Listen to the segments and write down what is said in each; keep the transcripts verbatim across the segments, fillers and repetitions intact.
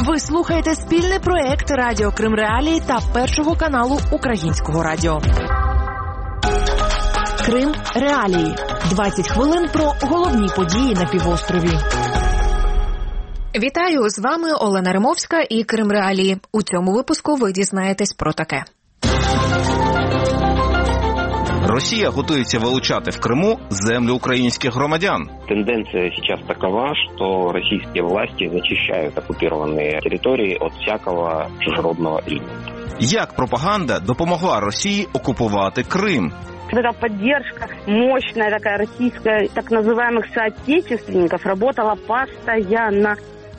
Ви слухаєте спільний проект Радіо Крим Реалії та Першого каналу Українського радіо. Крим Реалії. двадцять хвилин про головні події на півострові. Вітаю, з вами Олена Римовська і Крим Реалії. У цьому випуску ви дізнаєтесь про таке. Росія готується вилучати в Криму землю українських громадян. Тенденция сейчас такова, что российские власти зачищают оккупированные территории от всякого чужеродного элемента. Як пропаганда допомогла Росії окупувати Крим? Эта поддержка, мощная такая российская, так называемых соотечественников, работала постоянно.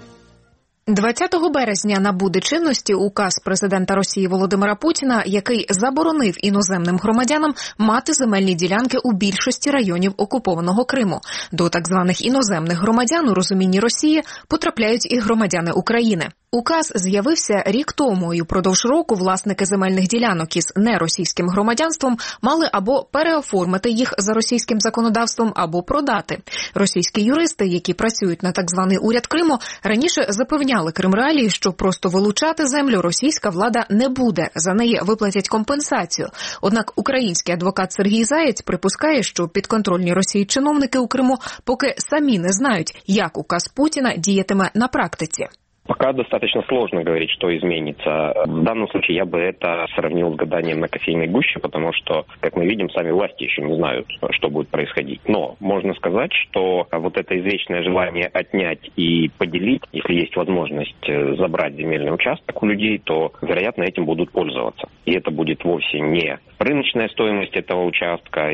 двадцятого березня набуде чинності указ президента Росії Володимира Путіна, який заборонив іноземним громадянам мати земельні ділянки у більшості районів окупованого Криму. До так званих іноземних громадян у розумінні Росії потрапляють і громадяни України. Указ з'явився рік тому, і впродовж року власники земельних ділянок із неросійським громадянством мали або переоформити їх за російським законодавством, або продати. Російські юристи, які працюють на так званий уряд Криму, раніше запевняли Крим Реалії, що просто вилучати землю російська влада не буде, за неї виплатять компенсацію. Однак український адвокат Сергій Заєць припускає, що підконтрольні Росії чиновники у Криму поки самі не знають, як указ Путіна діятиме на практиці. Пока достаточно сложно говорить, что изменится. В данном случае я бы это сравнил с гаданием на кофейной гуще, потому что, как мы видим, сами власти еще не знают, что будет происходить. Но можно сказать, что вот это извечное желание отнять и поделить, если есть возможность забрать земельный участок у людей, то, вероятно, этим будут пользоваться. И это будет вовсе не рыночная стоимость этого участка.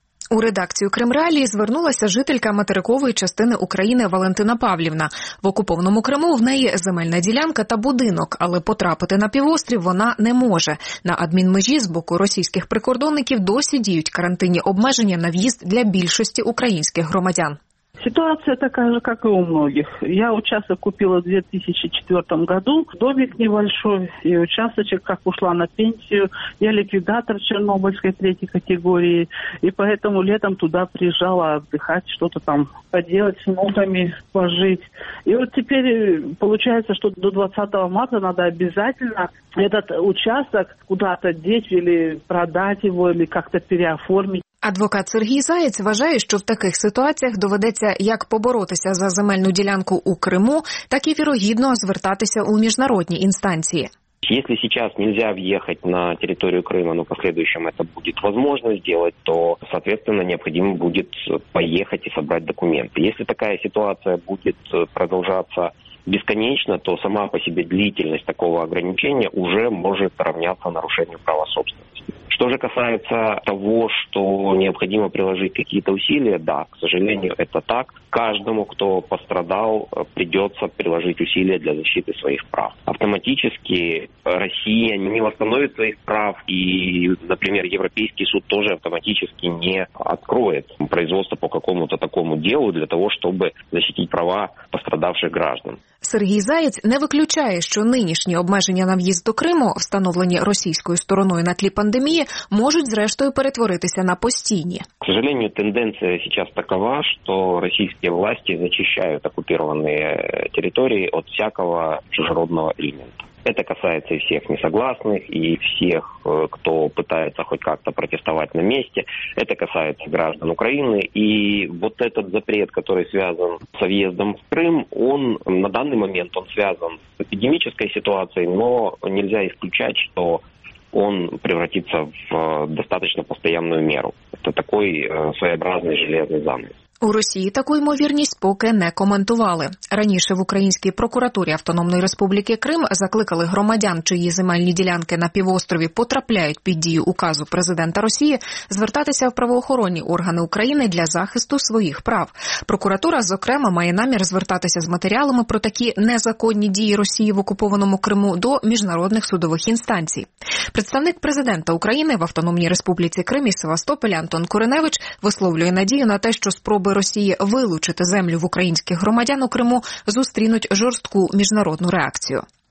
У редакцію Крим Реалії звернулася жителька материкової частини України Валентина Павлівна. В окупованому Криму в неї земельна ділянка та будинок, але потрапити на півострів вона не може. На адмінмежі з боку російських прикордонників досі діють карантинні обмеження на в'їзд для більшості українських громадян. Ситуация такая же, как и у многих. Я участок купила в две тысячи четвёртом году, домик небольшой, и участочек, как ушла на пенсию. Я ликвидатор Чернобыльской третьей категории, и поэтому летом туда приезжала отдыхать, что-то там поделать с внуками, пожить. И вот теперь получается, что до двадцатого марта надо обязательно этот участок куда-то деть или продать его, или как-то переоформить. Адвокат Сергій Заєць вважає, що в таких ситуаціях доведеться як поборотися за земельну ділянку у Криму, так і вірогідно звертатися у міжнародні інстанції. Если сейчас нельзя въехать на территорию Крыма, но в последующем это будет возможно сделать, то, соответственно, необходимо будет поехать и собрать документы. Если такая ситуация будет продолжаться бесконечно, то сама по себе длительность такого ограничения уже может равняться нарушению права собственности. Что же касается того, что необходимо приложить какие-то усилия, да, к сожалению, это так. Каждому, кто пострадал, придется приложить усилия для защиты своих прав. Автоматически Россия не восстановит своих прав, и, например, Европейский суд тоже автоматически не откроет производство по какому-то такому делу для того, чтобы защитить права пострадавших граждан. Сергій Заєць не виключає, що нинішні обмеження на в'їзд до Криму, встановлені російською стороною на тлі пандемії, можуть зрештою перетворитися на постійні. К сожалению, тенденция сейчас такова, что российские власти зачищают оккупированные территории от всякого чужеродного элемента. Это касается и всех несогласных, и всех, кто пытается хоть как-то протестовать на месте. Это касается граждан Украины. И вот этот запрет, который связан с въездом в Крым, он на данный момент он связан с эпидемической ситуацией, но нельзя исключать, что он превратится в достаточно постоянную меру. Это такой своеобразный железный занавес. У Росії таку ймовірність поки не коментували. Раніше в Українській прокуратурі Автономної Республіки Крим закликали громадян, чиї земельні ділянки на півострові потрапляють під дію указу президента Росії, звертатися в правоохоронні органи України для захисту своїх прав. Прокуратура, зокрема, має намір звертатися з матеріалами про такі незаконні дії Росії в окупованому Криму до міжнародних судових інстанцій. Представник президента України в Автономній Республіці Крим і Севастополі Антон Куриневич висловлює надію на те, що спроби Росії вилучити землю в українських громадян у Криму зустрінуть жорстку міжнародну реакцію.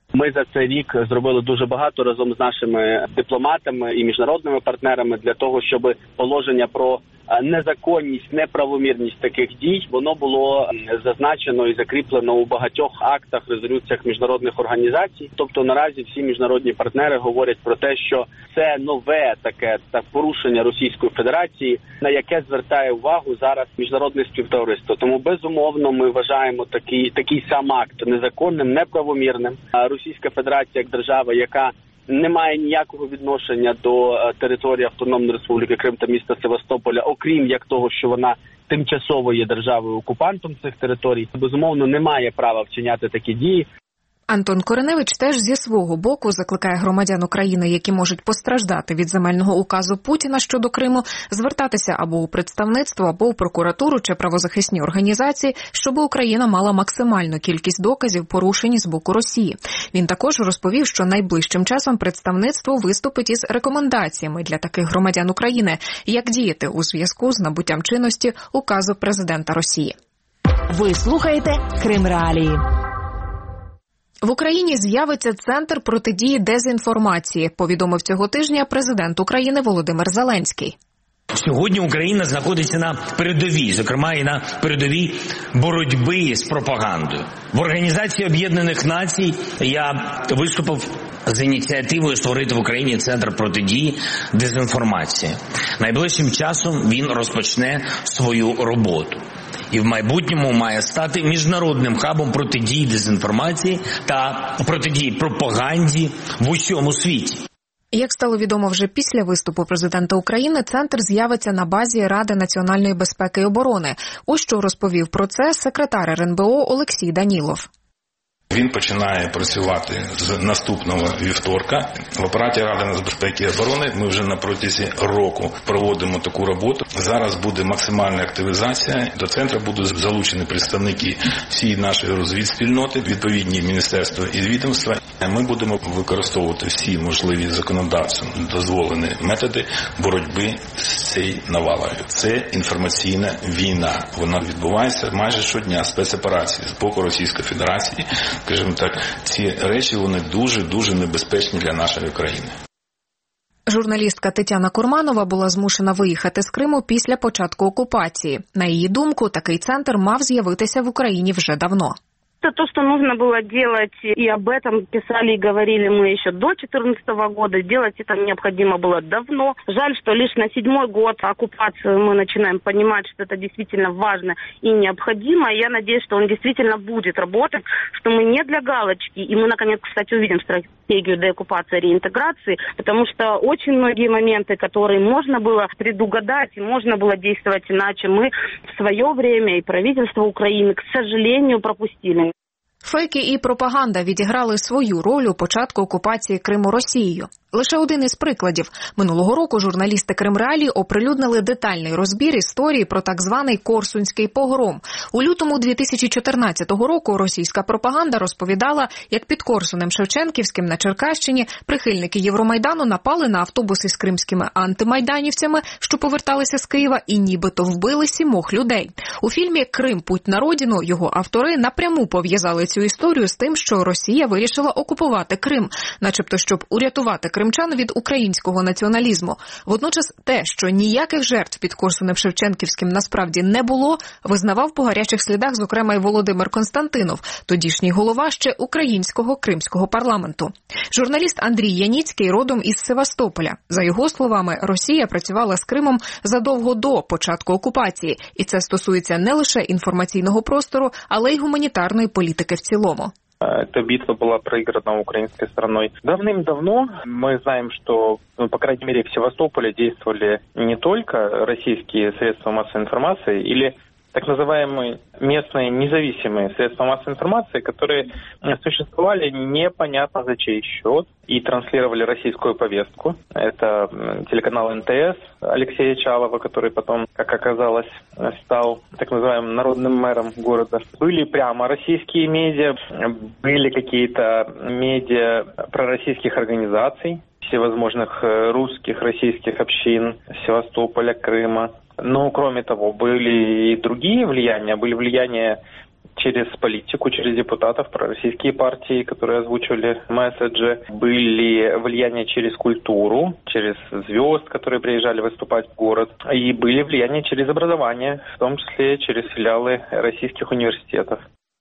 Ми за цей рік зробили дуже багато разом з нашими дипломатами і міжнародними партнерами для того, щоб положення про незаконність, неправомірність таких дій, воно було зазначено і закріплено у багатьох актах, резолюціях міжнародних організацій. Тобто наразі всі міжнародні партнери говорять про те, що це нове таке так, порушення Російської Федерації, на яке звертає увагу зараз міжнародне співтовариство. Тому безумовно ми вважаємо такий, такий сам акт незаконним, неправомірним. Російська Федерація як держава, яка не має ніякого відношення до території Автономної Республіки Крим та міста Севастополя, окрім як того, що вона тимчасово є державою-окупантом цих територій, безумовно не має права вчиняти такі дії. Антон Кореневич теж зі свого боку закликає громадян України, які можуть постраждати від земельного указу Путіна щодо Криму, звертатися або у представництво, або у прокуратуру чи правозахисні організації, щоб Україна мала максимальну кількість доказів порушень з боку Росії. Він також розповів, що найближчим часом представництво виступить із рекомендаціями для таких громадян України, як діяти у зв'язку з набуттям чинності указу президента Росії. Ви слухаєте Крим Реалії. В Україні з'явиться Центр протидії дезінформації, повідомив цього тижня президент України Володимир Зеленський. Сьогодні Україна знаходиться на передовій, зокрема і на передовій боротьби з пропагандою. В Організації Об'єднаних Націй я виступив з ініціативою створити в Україні Центр протидії дезінформації. Найближчим часом він розпочне свою роботу. І в майбутньому має стати міжнародним хабом протидії дезінформації та протидії пропаганді в усьому світі. Як стало відомо вже після виступу президента України, центр з'явиться на базі Ради національної безпеки і оборони. Ось що розповів про це секретар ер ен бе о Олексій Данілов. Він починає працювати з наступного вівторка. В апараті Ради безпеки і оборони ми вже на протязі року проводимо таку роботу. Зараз буде максимальна активізація. До центру будуть залучені представники всієї нашої розвідспільноти, відповідні міністерства і відомства. Ми будемо використовувати всі можливі законодавством дозволені методи боротьби з цією навалою. Це інформаційна війна. Вона відбувається майже щодня, спецоперації з боку Російської Федерації. Скажімо так, ці речі, вони дуже-дуже небезпечні для нашої країни. Журналістка Тетяна Курманова була змушена виїхати з Криму після початку окупації. На її думку, такий центр мав з'явитися в Україні вже давно. Это то, что нужно было делать, и об этом писали и говорили мы еще до две тысячи четырнадцатого года. Делать это необходимо было давно. Жаль, что лишь на седьмой год оккупации мы начинаем понимать, что это действительно важно и необходимо. Я надеюсь, что он действительно будет работать, что мы не для галочки. И мы, наконец, кстати, увидим стратегию деоккупации и реинтеграции, потому что очень многие моменты, которые можно было предугадать и можно было действовать иначе, мы в свое время и правительство Украины, к сожалению, пропустили. Фейки і пропаганда відіграли свою роль у початку окупації Криму Росією. Лише один із прикладів. Минулого року журналісти Крим Реалії оприлюднили детальний розбір історії про так званий Корсунський погром. У лютому дві тисячі чотирнадцятого року російська пропаганда розповідала, як під Корсунем Шевченківським на Черкащині прихильники Євромайдану напали на автобуси з кримськими антимайданівцями, що поверталися з Києва, і нібито вбили сімох людей. У фільмі «Крим. Путь на родину» його автори напряму пов'язали цю історію з тим, що Росія вирішила окупувати Крим, начебто щоб урятувати кримчан від українського націоналізму. Водночас те, що ніяких жертв під Корсунем Шевченківським насправді не було, визнавав по гарячих слідах, зокрема, й Володимир Константинов, тодішній голова ще українського кримського парламенту. Журналіст Андрій Яніцький родом із Севастополя. За його словами, Росія працювала з Кримом задовго до початку окупації, і це стосується не лише інформаційного простору, але й гуманітарної політики в цілому. Эта битва была проиграна украинской стороной давным-давно. Мы знаем, что, ну, по крайней мере, в Севастополе действовали не только российские средства массовой информации или так называемые местные независимые средства массовой информации, которые существовали непонятно за чей счет и транслировали российскую повестку. Это телеканал эн тэ эс Алексея Чалова, который потом, как оказалось, стал так называемым народным мэром города. Были прямо российские медиа, были какие-то медиа пророссийских организаций, всевозможных русских, российских общин Севастополя, Крыма. Но, кроме того, были и другие влияния. Были влияния через политику, через депутатов, пророссийские партии, которые озвучивали месседжи. Были влияния через культуру, через звезд, которые приезжали выступать в город. И были влияния через образование, в том числе через филиалы российских университетов.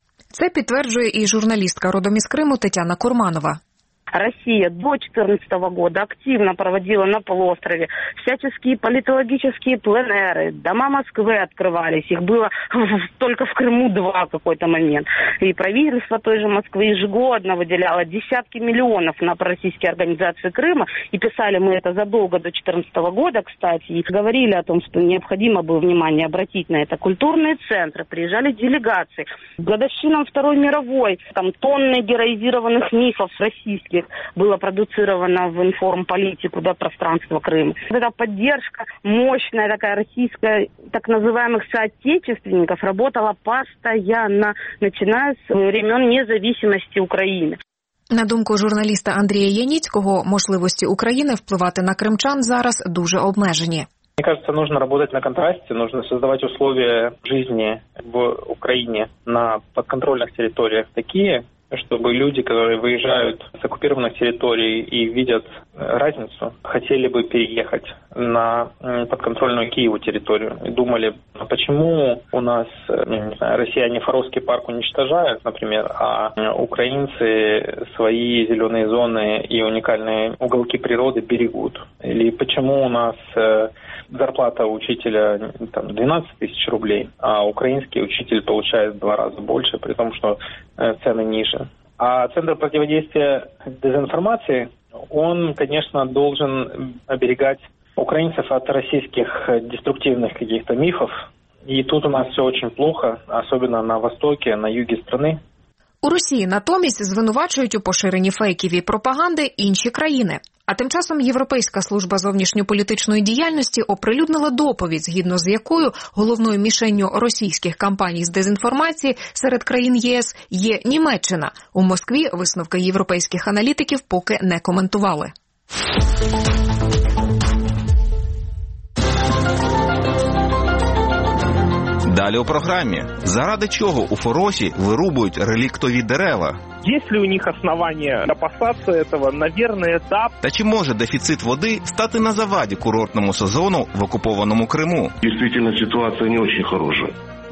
Це підтверджує і журналістка родом із Криму Тетяна Курманова. Россия до две тысячи четырнадцатого года активно проводила на полуострове всяческие политологические пленэры. Дома Москвы открывались. Их было только в Крыму два в какой-то момент. И правительство той же Москвы ежегодно выделяло десятки миллионов на пророссийские организации Крыма. И писали мы это задолго до две тысячи четырнадцатого года, кстати. И говорили о том, что необходимо было внимание обратить на это. Культурные центры, приезжали делегации. К годовщинам Второй мировой там тонны героизированных мифов российских было продуцировано в информполитику, да, пространство Крыма. Эта поддержка мощная такая российская, так называемых соотечественников, работала постоянно, начиная с времен независимости України. На думку журналіста Андрія Яніцького, можливості України впливати на кримчан зараз дуже обмежені. Мне кажется, нужно работать на контрасте, нужно создавать условия жизни в Украине на подконтрольных территориях такие, чтобы люди, которые выезжают с оккупированных территорий и видят разницу, хотели бы переехать на подконтрольную Киеву территорию и думали, а почему у нас, не знаю, россияне Фаровский парк уничтожают, например, а украинцы свои зеленые зоны и уникальные уголки природы берегут? Или почему у нас зарплата учителя там, двенадцать тысяч рублей, а украинский учитель получает в два раза больше, при том, что цены ниже. А Центр противодействия дезинформации, он, конечно, должен оберегать украинцев от российских деструктивных каких-то мифов. И тут у нас все очень плохо, особенно на востоке, на юге страны. У Росії натомість звинувачують у поширенні фейків і пропаганди інші країни. А тим часом Європейська служба зовнішньополітичної діяльності оприлюднила доповідь, згідно з якою головною мішенню російських кампаній з дезінформації серед країн ЄС є Німеччина. У Москві висновки європейських аналітиків поки не коментували. Далі у програмі. Заради чого у Форосі вирубують реліктові дерева? Есть ли у них основания опасаться этого? Наверное, да. Та чи може дефіцит води стати на заваді курортному сезону в окупованому Криму? Дійсно, ситуація не дуже хороша.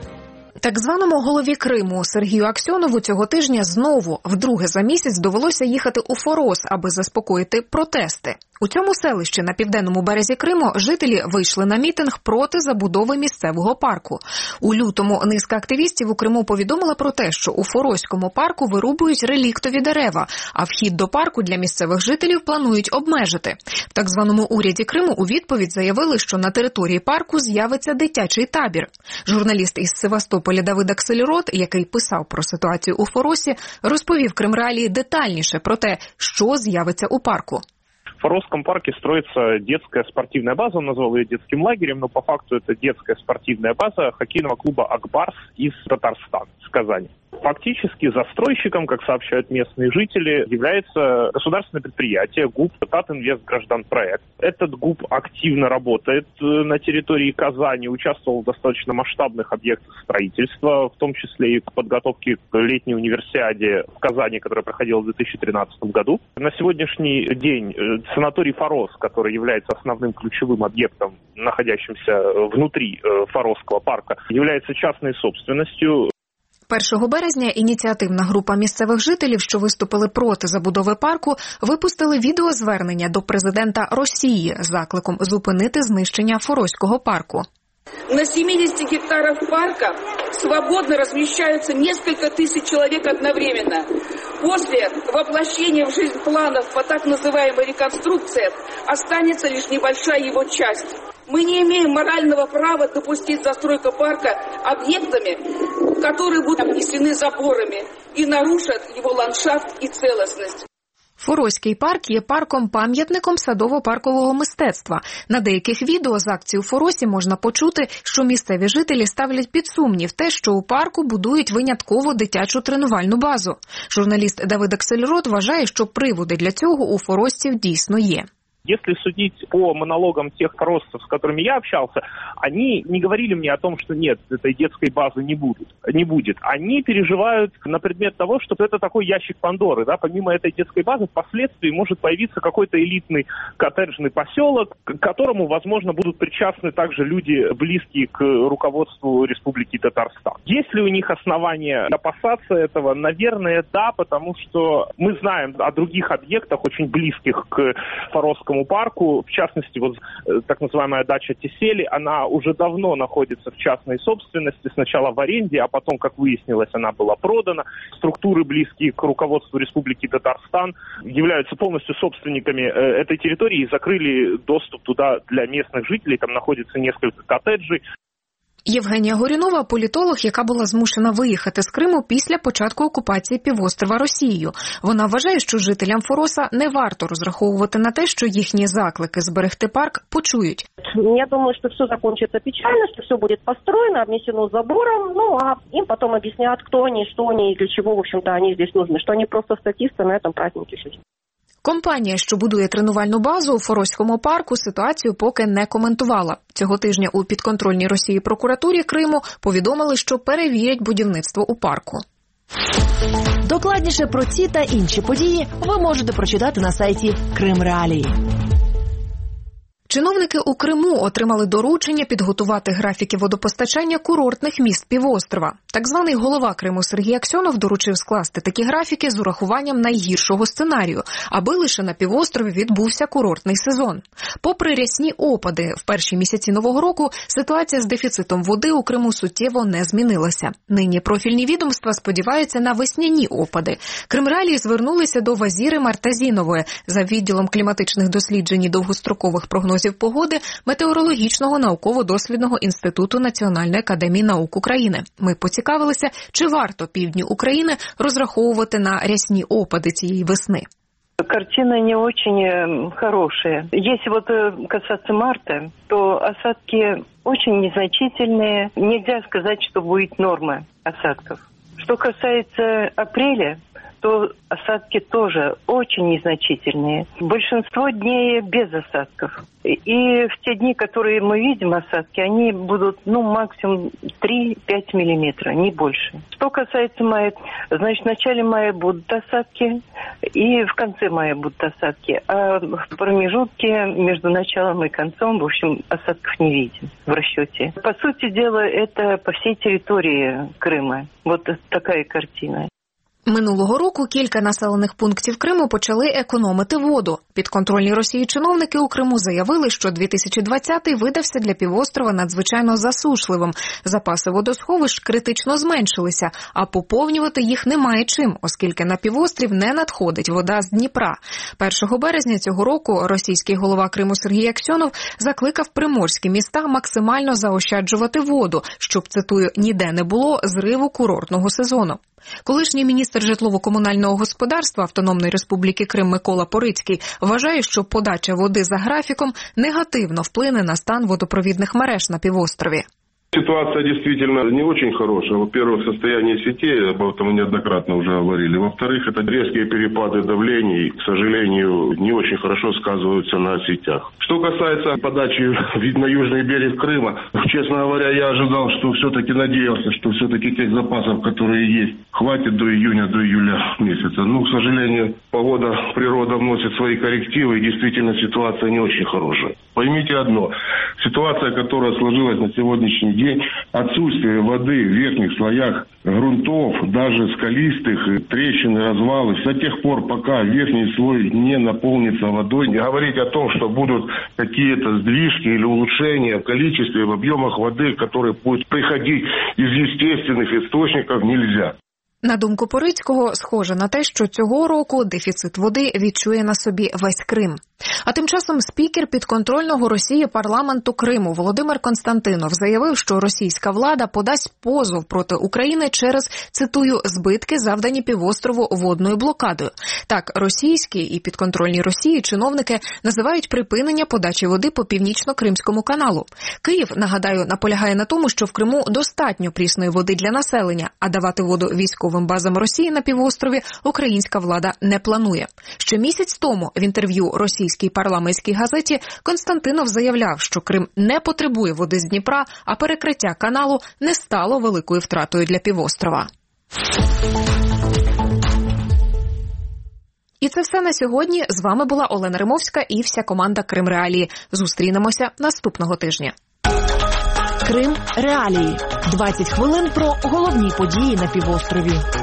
Так званому голові Криму Сергію Аксьонову цього тижня знову, вдруге за місяць, довелося їхати у Форос, аби заспокоїти протести. У цьому селищі на південному березі Криму жителі вийшли на мітинг проти забудови місцевого парку. У лютому низка активістів у Криму повідомила про те, що у Фороському парку вирубують реліктові дерева, а вхід до парку для місцевих жителів планують обмежити. В так званому уряді Криму у відповідь заявили, що на території парку з'явиться дитячий табір. Журналіст із Севастополя Давид Аксельрод, який писав про ситуацію у Форосі, розповів Кримреалії детальніше про те, що з'явиться у парку. В Форосском парке строится детская спортивная база, он назвал ее детским лагерем, но по факту это детская спортивная база хоккейного клуба «Акбарс» из Татарстана, из Казани. Фактически застройщиком, как сообщают местные жители, является государственное предприятие ГУП «Татинвестгражданпроект». Этот ГУП активно работает на территории Казани, участвовал в достаточно масштабных объектах строительства, в том числе и к подготовке к летней универсиаде в Казани, которая проходила в две тысячи тринадцатом году. На сегодняшний день санаторий «Форос», который является основным ключевым объектом, находящимся внутри Форосского парка, является частной собственностью. першого березня ініціативна група місцевих жителів, що виступили проти забудови парку, випустили відеозвернення до президента Росії з закликом зупинити знищення Форосського парку. На семидесяти гектарах парка свободно размещаются несколько тысяч человек одновременно. После воплощения в жизнь планов по так называемой реконструкции останется лишь небольшая его часть. Мы не имеем морального права допустить застройку парка объектами, которые будут обнесены заборами и нарушат его ландшафт и целостность. Форосський парк є парком-пам'ятником садово-паркового мистецтва. На деяких відео з акції у Форосі можна почути, що місцеві жителі ставлять під сумнів те, що у парку будують винятково дитячу тренувальну базу. Журналіст Давид Аксельрод вважає, що приводи для цього у форосців дійсно є. Если судить по монологам тех форосцев, с которыми я общался, они не говорили мне о том, что нет, этой детской базы не будет. Не будет. Они переживают на предмет того, что это такой ящик Пандоры. Да? Помимо этой детской базы, впоследствии может появиться какой-то элитный коттеджный поселок, к которому, возможно, будут причастны также люди, близкие к руководству Республики Татарстан. Есть ли у них основания опасаться этого? Наверное, да, потому что мы знаем о других объектах, очень близких к Форосскому парку. В частности, вот так называемая дача Тесели, она уже давно находится в частной собственности. Сначала в аренде, а потом, как выяснилось, она была продана. Структуры, близкие к руководству Республики Татарстан, являются полностью собственниками этой территории и закрыли доступ туда для местных жителей. Там находится несколько коттеджей. Євгенія Горюнова – політолог, яка була змушена виїхати з Криму після початку окупації півострова Росією. Вона вважає, що жителям Фороса не варто розраховувати на те, що їхні заклики зберегти парк почують. Я думаю, что все закончится печально, что все будет построено, обнесено забором, ну а им потом объяснят, кто они, что они и для чего, в общем-то, они здесь нужны, что они просто статисты на этом празднике жизни. Компанія, що будує тренувальну базу у Форосському парку, ситуацію поки не коментувала. Цього тижня у підконтрольній Росії прокуратурі Криму повідомили, що перевірять будівництво у парку. Докладніше про ці та інші події ви можете прочитати на сайті Крим Реалії. Чиновники у Криму отримали доручення підготувати графіки водопостачання курортних міст півострова. Так званий голова Криму Сергій Аксьонов доручив скласти такі графіки з урахуванням найгіршого сценарію, аби лише на півострові відбувся курортний сезон. Попри рясні опади в перші місяці Нового року, ситуація з дефіцитом води у Криму суттєво не змінилася. Нині профільні відомства сподіваються на весняні опади. Кримреалії звернулися до Вазіри Мартазінової за відділом кліматичних досліджень і довгострокових прогнозів погоди Метеорологічного науково-дослідного інституту Національної академії наук України. Ми поцікавилися, чи варто півдню України розраховувати на рясні опади цієї весни. Картина не очень хорошая. Если вот касаться марта, то осадки очень незначительные. Нельзя сказать, что будет норма осадков. Что касается апреля, то осадки тоже очень незначительные. Большинство дней без осадков. И в те дни, которые мы видим осадки, они будут, ну, максимум три-пять миллиметров, не больше. Что касается мая, значит, в начале мая будут осадки, и в конце мая будут осадки. А в промежутке между началом и концом, в общем, осадков не видим в расчете. По сути дела, это по всей территории Крыма. Вот такая картина. Минулого року кілька населених пунктів Криму почали економити воду. Підконтрольні Росії чиновники у Криму заявили, що дві тисячі двадцятий видався для півострова надзвичайно засушливим. Запаси водосховищ критично зменшилися, а поповнювати їх немає чим, оскільки на півострів не надходить вода з Дніпра. першого березня цього року російський голова Криму Сергій Аксьонов закликав приморські міста максимально заощаджувати воду, щоб, цитую, ніде не було зриву курортного сезону. Колишній міністр житлово-комунального господарства Автономної Республіки Крим Микола Порицький вважає, що подача води за графіком негативно вплине на стан водопровідних мереж на півострові. Ситуация действительно не очень хорошая. Во-первых, состояние сетей, об этом мы неоднократно уже говорили. Во-вторых, это резкие перепады давлений, к сожалению, не очень хорошо сказываются на сетях. Что касается подачи на южный берег Крыма, честно говоря, я ожидал, что все-таки надеялся, что все-таки тех запасов, которые есть, хватит до июня, до июля месяца. Ну, к сожалению, погода, природа вносит свои коррективы, и действительно ситуация не очень хорошая. Поймите одно, ситуация, которая сложилась на сегодняшний день, отсутствие воды в верхних слоях грунтов, даже скалистых, трещины, развалы, до тех пор, пока верхний слой не наполнится водой, не говорить о том, что будут какие-то сдвижки или улучшения в количестве, в объемах воды, которые будут приходить из естественных источников, нельзя. На думку Порицького, схоже на те, що цього року дефіцит води відчує на собі весь Крим. А тим часом спікер підконтрольного Росії парламенту Криму Володимир Константинов заявив, що російська влада подасть позов проти України через, цитую, збитки, завдані півострову водною блокадою. Так, російські і підконтрольні Росії чиновники називають припинення подачі води по Північно-Кримському каналу. Київ, нагадаю, наполягає на тому, що в Криму достатньо прісної води для населення, а давати воду військовим базам Росії на півострові українська влада не планує. Ще місяць тому в інтерв'ю Росії російській парламентській газеті, Константинов заявляв, що Крим не потребує води з Дніпра, а перекриття каналу не стало великою втратою для півострова. І це все на сьогодні. З вами була Олена Римовська і вся команда Крим Реалії. Зустрінемося наступного тижня. Крим Реалії. двадцять хвилин про головні події на півострові.